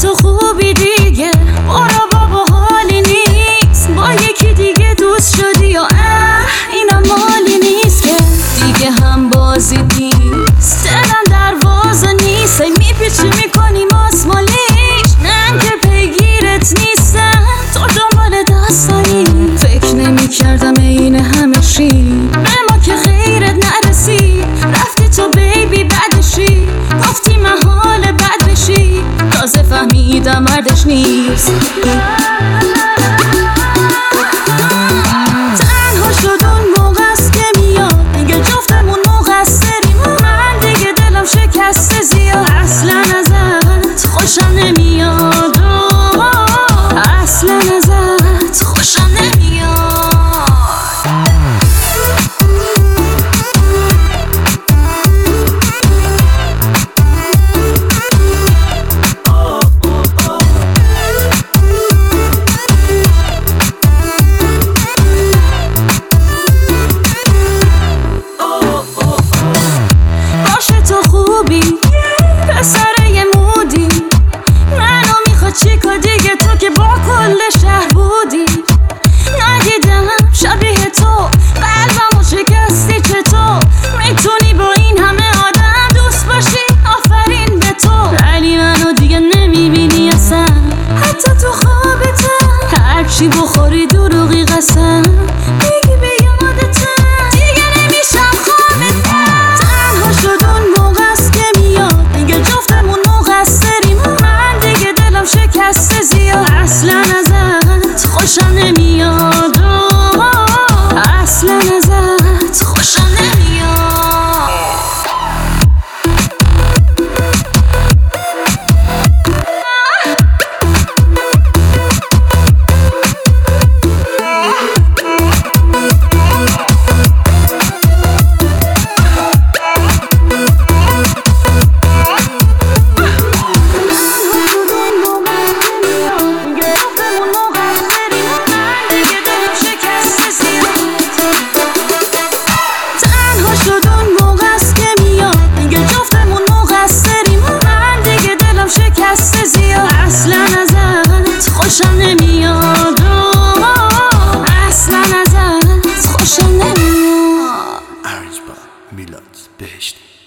تو خوبی دیگه، برو بابا حالی نیست، با یکی دیگه دوست شدی یا اینم مالی نیست که دیگه هم بازی نیست، دلم دروازه نیست، میپیچی میکنی ماسمالیش، من که پیگیرت نیستم، تو دنبال داستانی. فکر نمی کردم این همه شی به ما که خیرت نرسی، رفتی تو بیبی بدشی، گفتی محال بد بشی، تازه فهمیدم مردش نیست. تنها شد اون موقع است که میاد میگه جفتمون مقصریم، من دیگه دلم شکسته زیاد، اصلا ازت خوشم نمیاد، اصلا ازت خوشم نمیاد. پسر یه مودی منو میخواد چیکار دیگه، تو که با کل شهر بودی، ندیدم شبیه تو، قلبمو شکستی چطور میتونی با این همه آدم دوست باشی، آفرین به تو، ولی منو دیگه نمیبینی اصلا، حتی تو خوابتم، هرچی بخوری دروغی قسم میگی به یادتم، دیگه نمیشم خوابتم. تنها شد اون موقع است که میاد میگه جفتمون مقصریم، من دیگه دلم شکسته زیاد، اصلا ازت خوشم نمیاد، اصلا ازت خوشم نمیاد. اصلا ازت خوشم نمیاد، اصلا ازت خوشم نمیاد. Arrange by میلاد بهشتی.